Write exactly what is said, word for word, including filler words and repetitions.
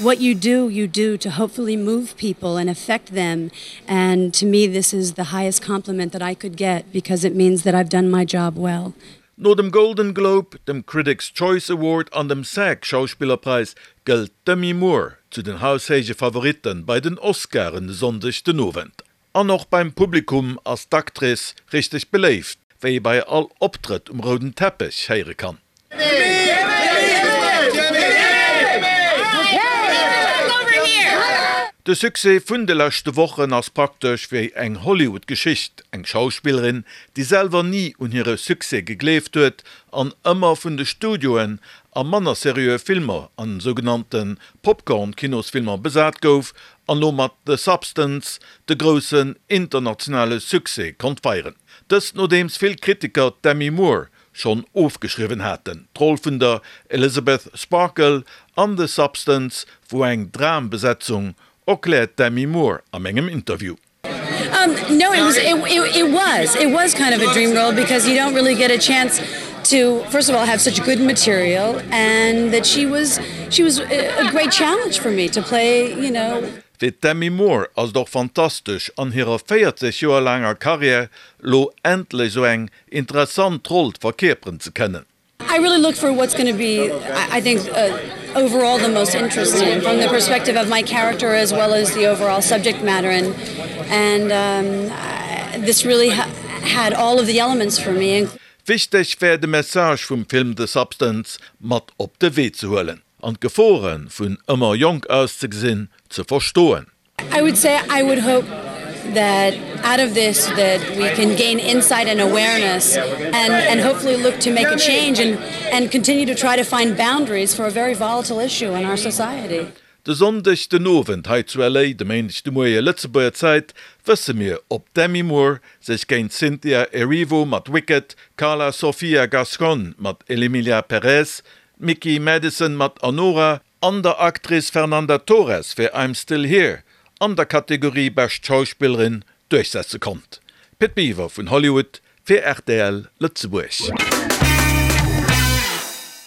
what you do, you do to hopefully move people and affect them. And to me, this is the highest compliment that I could get because it means that I've done my job well. No dem Golden Globe, dem Critics' Choice Award an dem SAG-Schauspielerpreis gilt Demi Moore zu den haushäige Favoriten bei den Oscaren de Sonntag den Novent. An noch beim Publikum als D'actrice richtig beleeft, wie bei all Optritt um roten Teppich heiren kann. De Suse vun de lechte Wochen ass praktisch wiei eng Hollywood-Geschicht, eng Schauspielerin, die selber nie un ihre Suse gegleeft huet, an ëmmer vun de Studioen a manner serieux Filmer an sogenannten Popcorn-Kinosfilmer besat gouf, an no mat The Substance de grossen internationale Suse kont feieren. Dës no deems vill Kritiker Demi Moore schon aufgeschrieben hatten. Troll vun der Elizabeth Sparkle an The Substance wo eng Drambesetzung erklärt Demi Moore am engem Interview. Um, no, it was, it, it, it was. It was kind of a dream role because you don't really get a chance to, first of all, have such good material, and that she was, she was a great challenge for me to play, you know. Für Demi Moore als doch fantastisch an ihrer vierzig Jahre langer Karriere lo endlich so eng interessant Rolle verkörpern zu können. I really look for what's going to be, I, I think, uh, overall the most interesting from the perspective of my character as well as the overall subject matter. And, and um, uh, this really ha had all of the elements for me. Wichtig wäre die Message vom Film The Substance mat op de Weg zu holen und Gefahren von immer jung auszusehen zu verstehen. I would say I would hope that out of this that we can gain insight and awareness and, and hopefully look to make a change and, and continue to try to find boundaries for a very volatile issue in our society. De Sonntag den Novent heit zu L A, de Montag de Moie Lützeburger Zeit, wisse mir, ob Demi Moore sich gegen Cynthia Erivo mat Wicked, Carla Sofia Gascon mat Emilia Perez, Mickey Madison mat Anora, an der Aktrice Fernanda Torres für I'm Still Here, an der Kategorie Best Schauspielerin durchsetzen kommt. Pitt Beaver von Hollywood für R T L Lützeburg.